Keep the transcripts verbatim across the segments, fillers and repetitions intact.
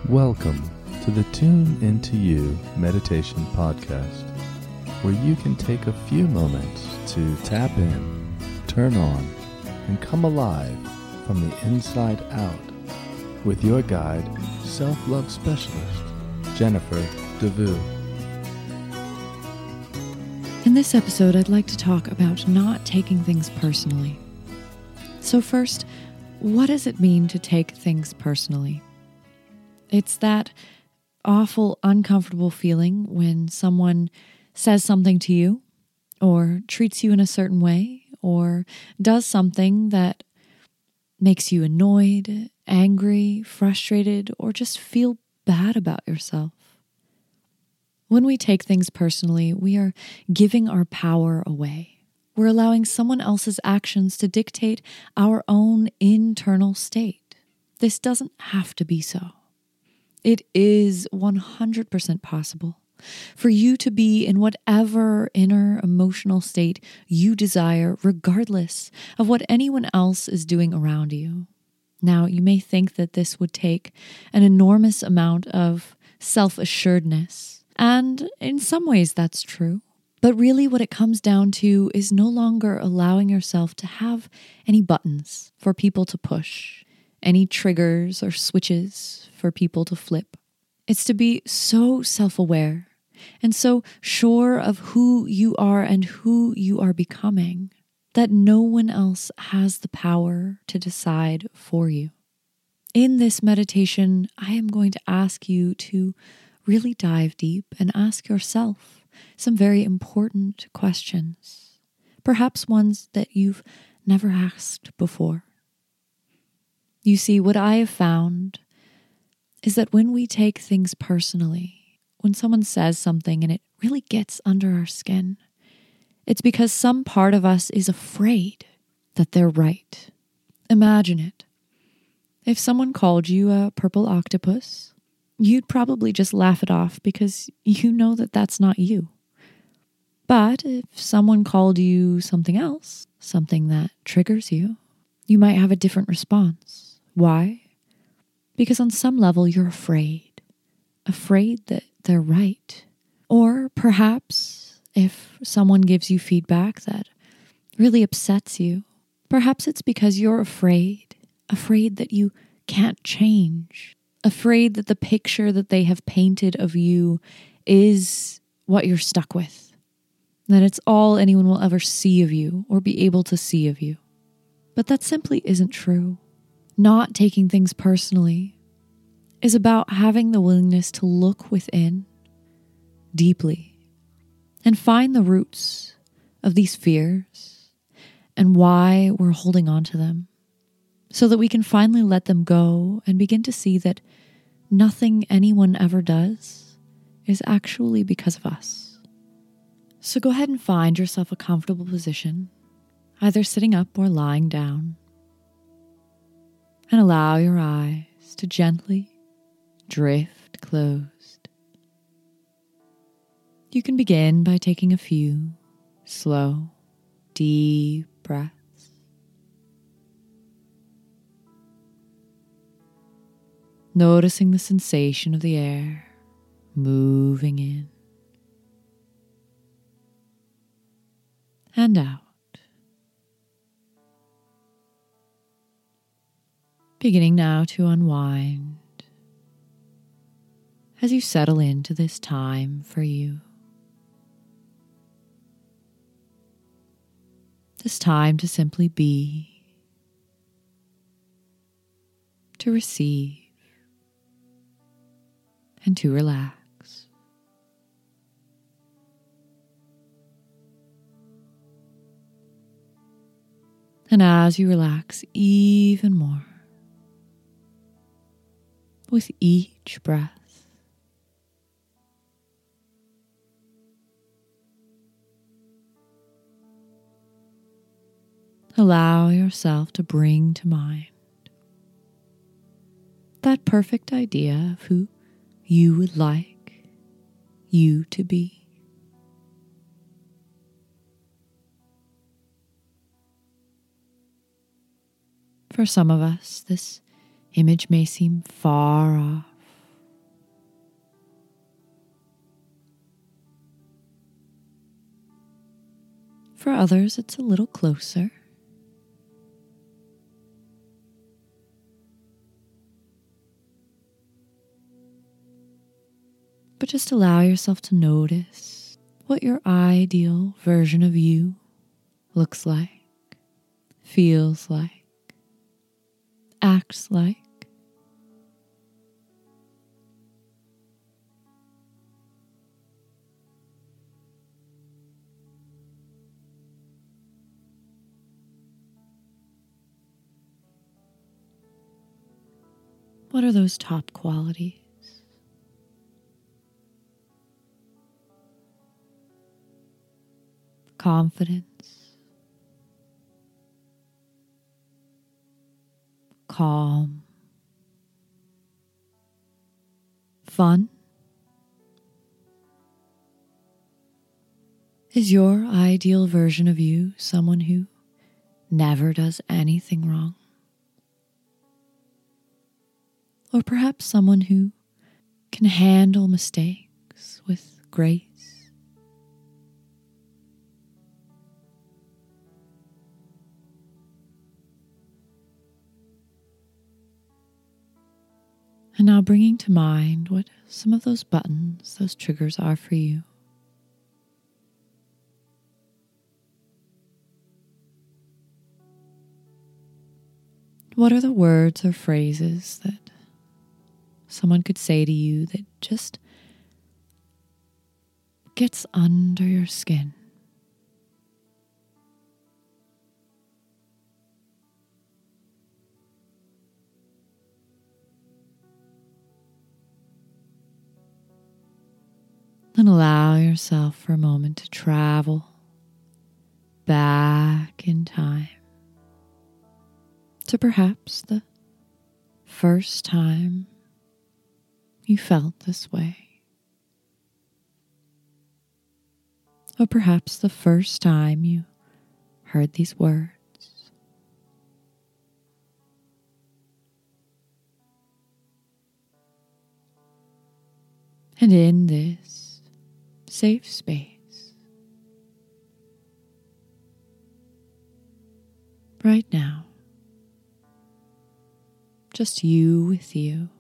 Welcome to the Tune Into You Meditation Podcast, where you can take a few moments to tap in, turn on, and come alive from the inside out with your guide, self-love specialist, Jennifer DeVue. In this episode, I'd like to talk about not taking things personally. So first, what does it mean to take things personally? It's that awful, uncomfortable feeling when someone says something to you, or treats you in a certain way, or does something that makes you annoyed, angry, frustrated, or just feel bad about yourself. When we take things personally, we are giving our power away. We're allowing someone else's actions to dictate our own internal state. This doesn't have to be so. It is one hundred percent possible for you to be in whatever inner emotional state you desire, regardless of what anyone else is doing around you. Now, you may think that this would take an enormous amount of self-assuredness, and in some ways that's true. But really what it comes down to is no longer allowing yourself to have any buttons for people to push, any triggers or switches for people to flip. It's to be so self-aware and so sure of who you are and who you are becoming that no one else has the power to decide for you. In this meditation, I am going to ask you to really dive deep and ask yourself some very important questions, perhaps ones that you've never asked before. You see, what I have found is that when we take things personally, when someone says something and it really gets under our skin, it's because some part of us is afraid that they're right. Imagine it. If someone called you a purple octopus, you'd probably just laugh it off because you know that that's not you. But if someone called you something else, something that triggers you, you might have a different response. Why? Because on some level you're afraid, afraid that they're right. Or perhaps if someone gives you feedback that really upsets you, perhaps it's because you're afraid, afraid that you can't change, afraid that the picture that they have painted of you is what you're stuck with, that it's all anyone will ever see of you or be able to see of you. But that simply isn't true. Not taking things personally is about having the willingness to look within deeply and find the roots of these fears and why we're holding on to them so that we can finally let them go and begin to see that nothing anyone ever does is actually because of us. So go ahead and find yourself a comfortable position, either sitting up or lying down. And allow your eyes to gently drift closed. You can begin by taking a few slow, deep breaths. Noticing the sensation of the air moving in and out. Beginning now to unwind as you settle into this time for you. This time to simply be, to receive, and to relax. And as you relax even more, with each breath, allow yourself to bring to mind that perfect idea of who you would like you to be. For some of us, this image may seem far off, for others, it's a little closer. But just allow yourself to notice what your ideal version of you looks like, feels like, acts like. What are those top qualities? Confidence, calm, fun. Is your ideal version of you someone who never does anything wrong? Or perhaps someone who can handle mistakes with grace? And now bringing to mind what some of those buttons, those triggers are for you. What are the words or phrases that someone could say to you that just gets under your skin? And allow yourself for a moment to travel back in time to perhaps the first time you felt this way. Or perhaps the first time you heard these words. And in this safe space, right now, just you with you.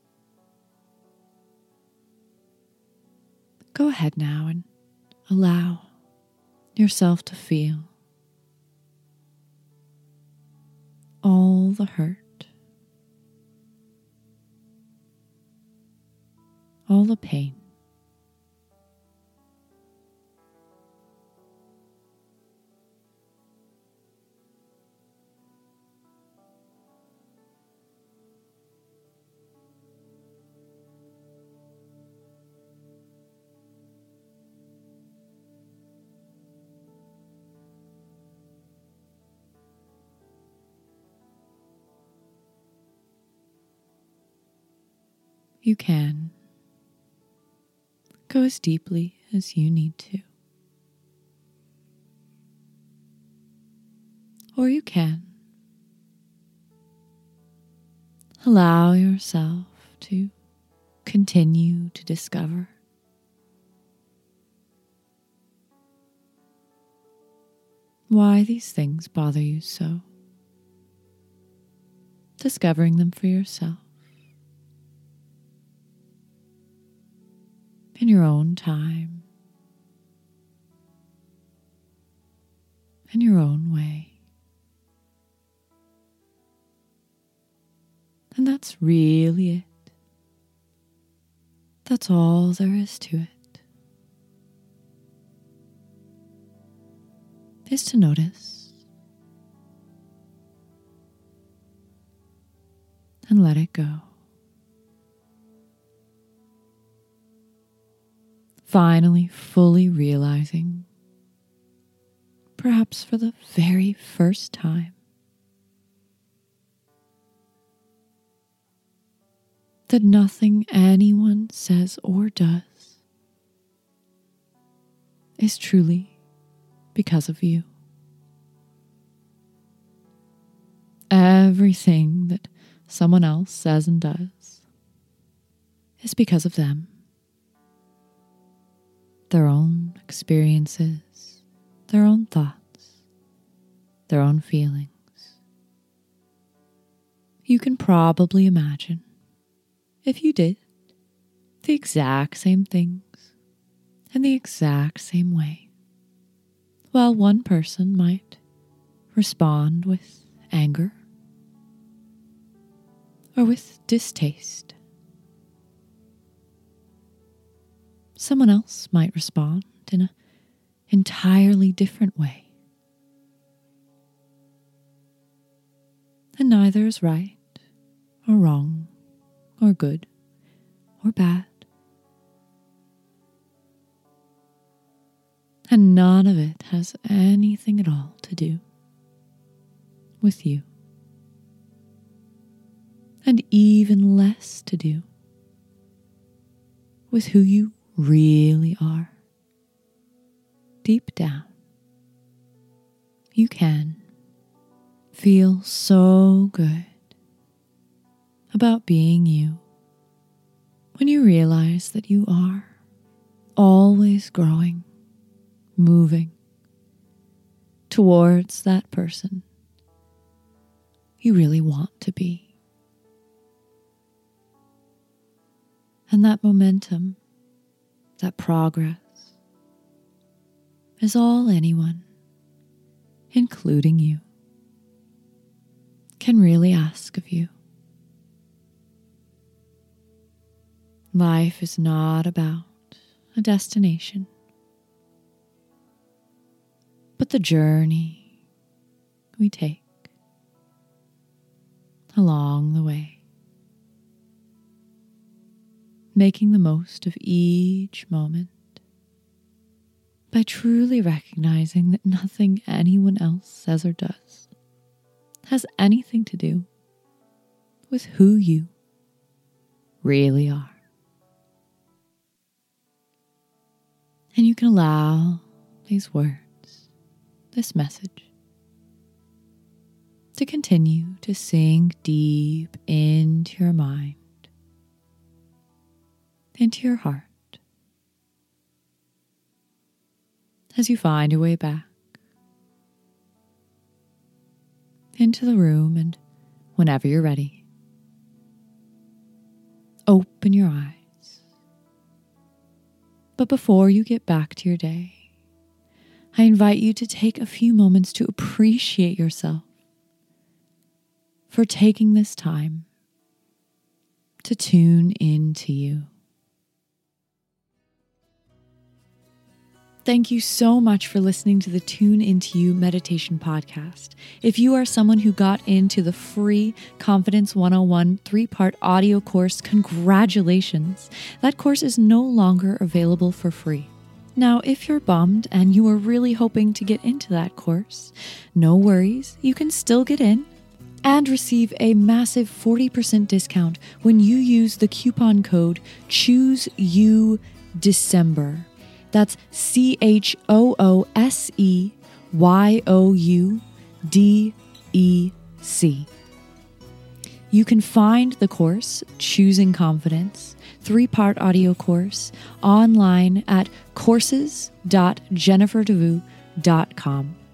Go ahead now and allow yourself to feel all the hurt, all the pain, you can go as deeply as you need to. Or you can allow yourself to continue to discover why these things bother you so. Discovering them for yourself. In your own time, in your own way. And that's really it. That's all there is to it. Is to notice and let it go. Finally, fully realizing, perhaps for the very first time, that nothing anyone says or does is truly because of you. Everything that someone else says and does is because of them. Their own experiences, their own thoughts. their own feelings. You can probably imagine, if you did, the exact same things in the exact same way. While one person might respond with anger or with distaste, someone else might respond in an entirely different way. And neither is right or wrong or good or bad. And none of it has anything at all to do with you. And even less to do with who you really are. Deep down, you can feel so good about being you when you realize that you are always growing, moving towards that person you really want to be. And that momentum, that progress, is all anyone, including you, can really ask of you. Life is not about a destination, but the journey we take along the way, making the most of each moment by truly recognizing that nothing anyone else says or does has anything to do with who you really are. And you can allow these words, this message, to continue to sink deep into your mind, into your heart, as you find your way back into the room, and whenever you're ready, open your eyes. But before you get back to your day, I invite you to take a few moments to appreciate yourself for taking this time to tune into you. Thank you so much for listening to the Tune Into You Meditation Podcast. If you are someone who got into the free Confidence one oh one three-part audio course, congratulations. That course is no longer available for free. Now, if you're bummed and you are really hoping to get into that course, no worries, you can still get in and receive a massive forty percent discount when you use the coupon code CHOOSEYOU-DECEMBER. That's C H O O S E Y O U D E C. You can find the course, Choosing Confidence, three-part audio course, online at courses dot jennifer devoux dot com.